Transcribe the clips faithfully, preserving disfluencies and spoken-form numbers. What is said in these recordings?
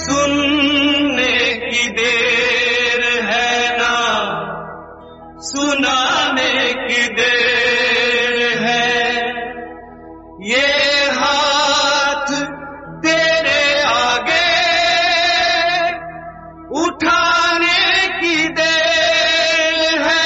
सुनने की देर है ना, सुनाने की देर है। ये हाथ तेरे आगे उठाने की देर है।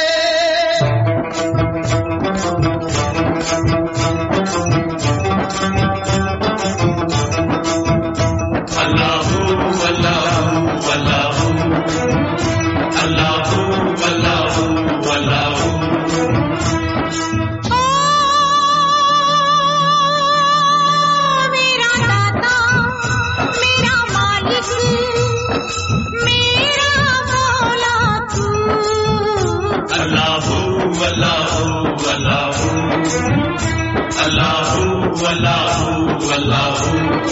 अल्लाहू अल्लाहू अल्लाहू अल्लाहू अल्लाहू अल्लाहू। मेरा दाता, मेरा मालिक, मेरा मौला तू। अल्लाहू अल्लाहू अल्लाहू अल्लाहू अल्लाहू अल्लाहू।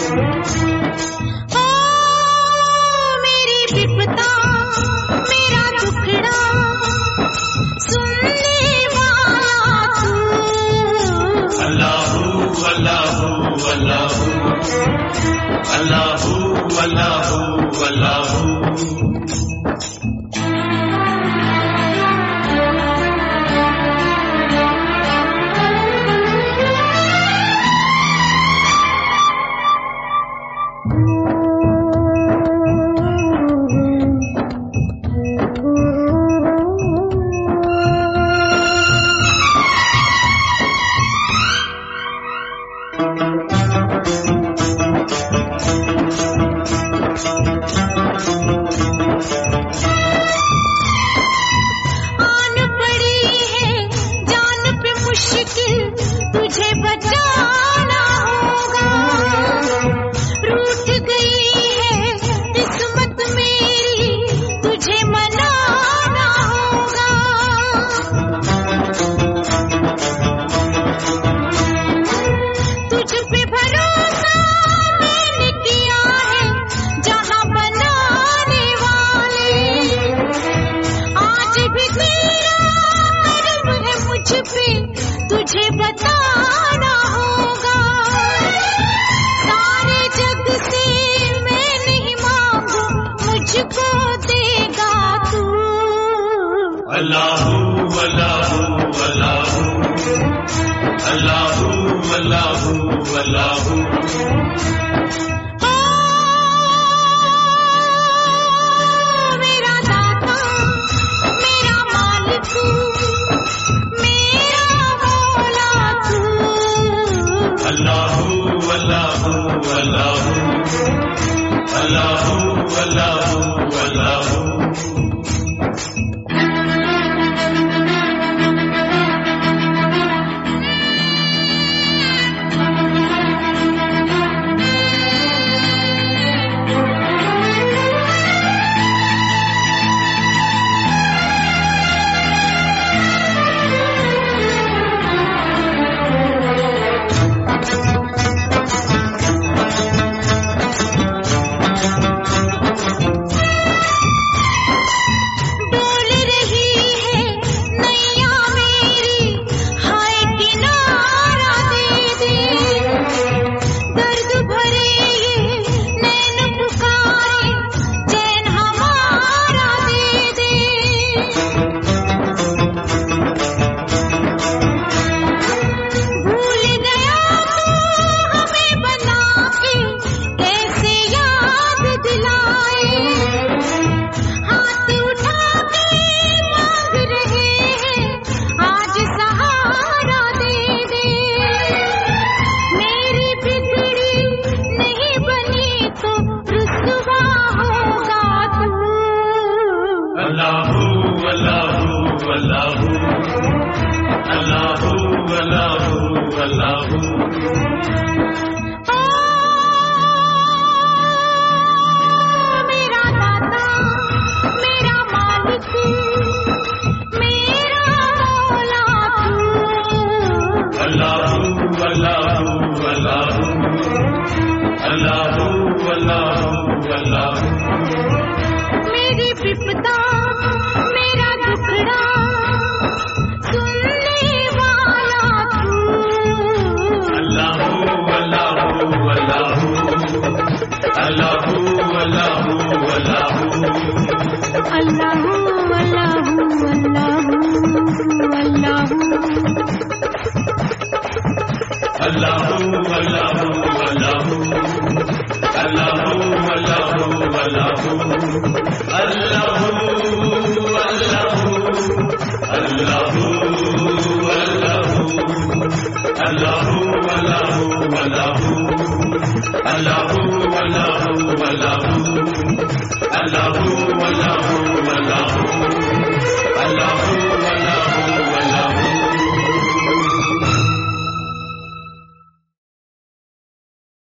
मेरी विपदा, मेरा दुखड़ा सुनने वाला तू। अल्लाहू अल्लाहू अल्लाहू अल्लाहू अल्लाहू अल्लाहू। आन पड़ी है जान पे मुश्किल, तुझे बचाना होगा। रूठ गई है किस्मत मेरी, तुझे मनाना होगा। तुझ पे भरोसा मैंने किया है, जहां बनाने वाले। आज भी तेरा कर्म है मुझ पे, तुझे बताना होगा। सारे जग से मैं नहीं मांगू, मुझको देगा तू। अल्लाहू अल्लाहू अल्लाहू अल्लाहू अल्लाहू अल्लाहू। ओ मेरा दाता, मेरा मालिक, मेरा मौला तू। अल्लाहू अल्लाहू अल्लाहू अल्लाहू अल्लाहू अल्लाहू। अल्लाह अल्लाह अल्लाह